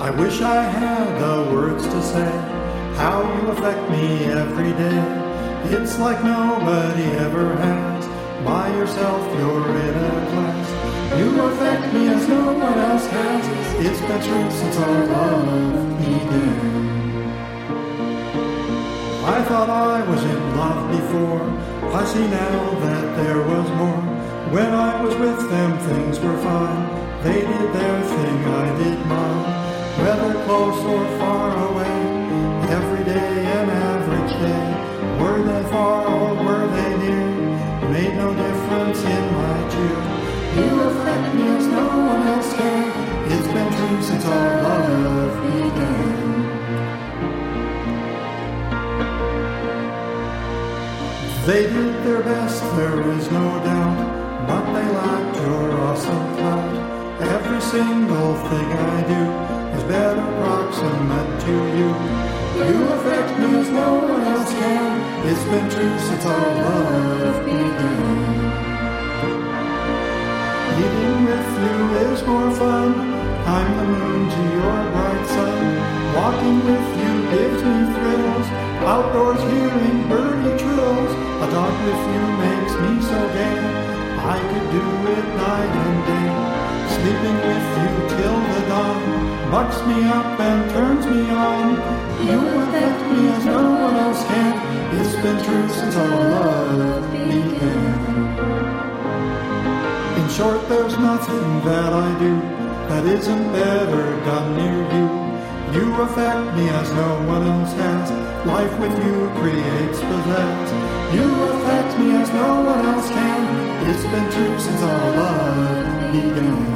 I wish I had the words to say how you affect me every day. It's like nobody ever has. By yourself, you're in a class. You affect me as no one else has. It's been true since our love began. I thought I was in love before. I see now that there was more. When I was with them, things were fine. They did their thing, I did mine. Whether close or far away, every day an average day. Were they far or were they near? Made no difference in my cheer. You affect me as no one else can. It's been true since our love began. They did their best, there is no doubt, but they lacked your awesome clout. Every single thing I do is better proximate to you. You affect me as no one else can. It's been true since our love began. Eating with you is more fun. I'm the moon to your bright sun. Walking with you gives me thrills. Outdoors hearing birdie trills. A dog with you makes me so gay. I could do it night and day. Sleeping with you till the dawn bucks me up and turns me on. You affect me as no one else can. It's been true since our love began. In short, there's nothing that I do that isn't better done near you. You affect me as no one else has. Life with you creates possess. You affect me as no one else can. It's been true since our love began.